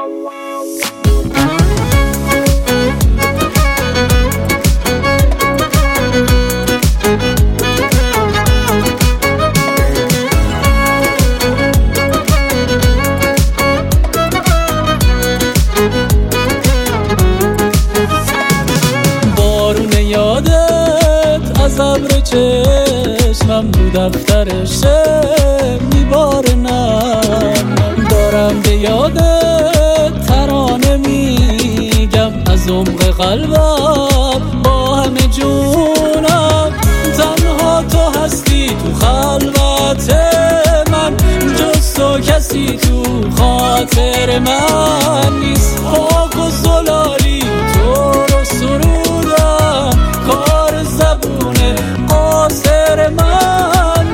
از ابر چشمم رو دفتر شعر میبارنم، دارم به یادت ترانه میگم از عمق قلبم با همه جونم. تنها تو هستی تو خلوت من، جز تو کسی تو خاطر من نیست. خاک و زلالی تو رو سرودم، کار زبون قاصر من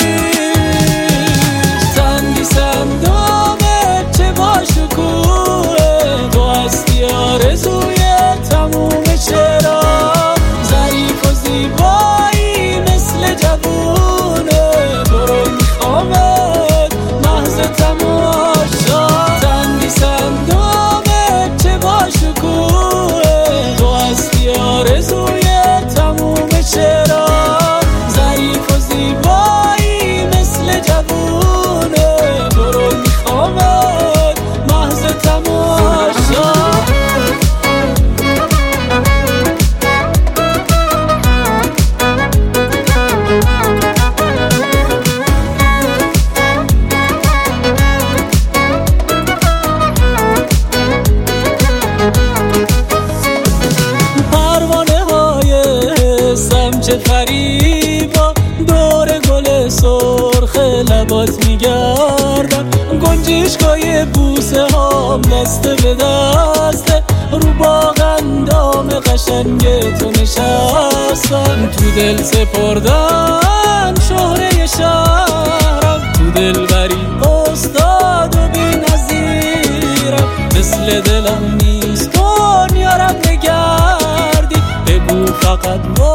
نیست. سندی سندامه چه باشکوه، تو هستی آرزوی تموم چرا. ظریف و زیبایی مثل جوونه، تو رو میخوامت محض تماشا. سندی سندامه چه باشکوه، تو هستی آرزوی تموم چرا. ظریف و زیبایی مثل جوونه، تو رو میخوامت محض تماشا. چه فریبا دور گل سرخ لبات میگردم، گنجشکای بوسه هام دسته به دسته، رو باغ اندام قشنگ تو نشستم. تو دل سپردن شهره شهرم، تو دلبری استاد و بی نظیرم. مثل دلم نیست دنیارم نگردی، بگو فقط